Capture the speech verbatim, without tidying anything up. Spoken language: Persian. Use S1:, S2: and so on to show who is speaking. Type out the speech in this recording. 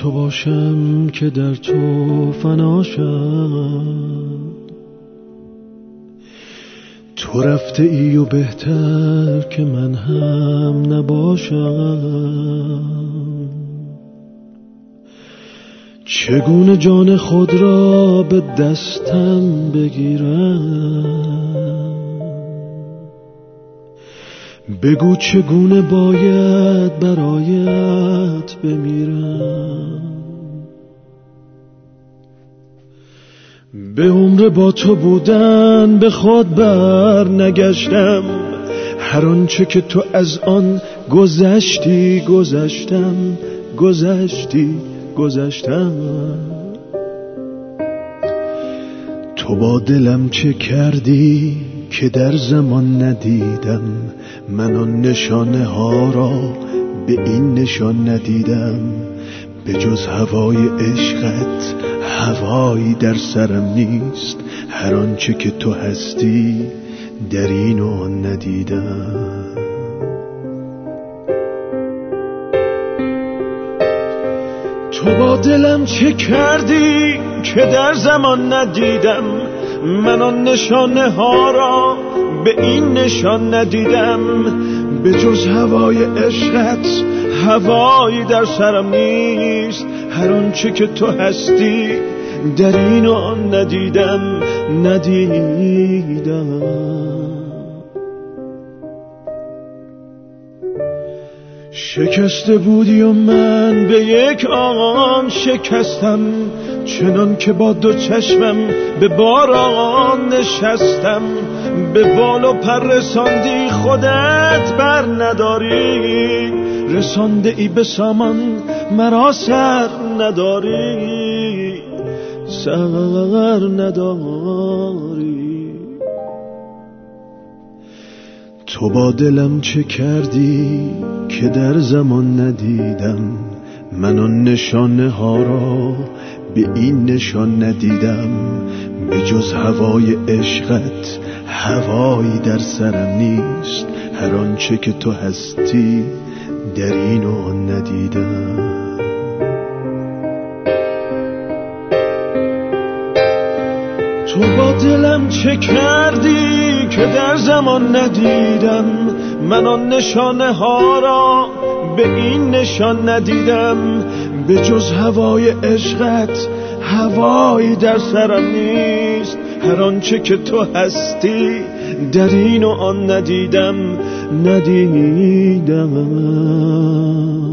S1: تو باشم که در تو فناشم، تو رفته ای و بهتر که من هم نباشم. چگونه جان خود را به دستم بگیرم؟ بگو چگونه باید برایت بمیرم. به عمر با تو بودن به خود بر نگشتم، هر آنچه که تو از آن گذشتی گذشتم گذشتی گذشتم. تو با دلم چه کردی که در زمان ندیدم، من آن نشانه ها را به این نشان ندیدم. به جز هوای عشقت هوایی در سرم نیست، هر آنچه که تو هستی در این و آن ندیدم. تو با دلم چه کردی که در زمان ندیدم، من آن نشانه ها را به این نشان ندیدم. به جز هوای عشقت هوایی در سرم نیست، هر آنچه که تو هستی در این و آن ندیدم ندیدم. شکسته بودی و من به یک آن شکستم، چنان که با دو چشمم به باران نشستم. به بال و پر رساندی خودت بر نداری، رسانده ای به سامان مرا سر نداری، سر نداری. تو با دلم چه کردی که در زمان ندیدم، من آن نشانه ها را به این نشان ندیدم. به جز هوای عشقت هوایی در سرم نیست، هر آنچه که تو هستی در این و آن ندیدم. تو با دلم چه کردی که در زمان ندیدم، من آن نشانه ها را به این نشان ندیدم. به جز هوای عشقت هوایی در سرم نیست، هر آنچه که تو هستی در این و آن ندیدم ندیدم.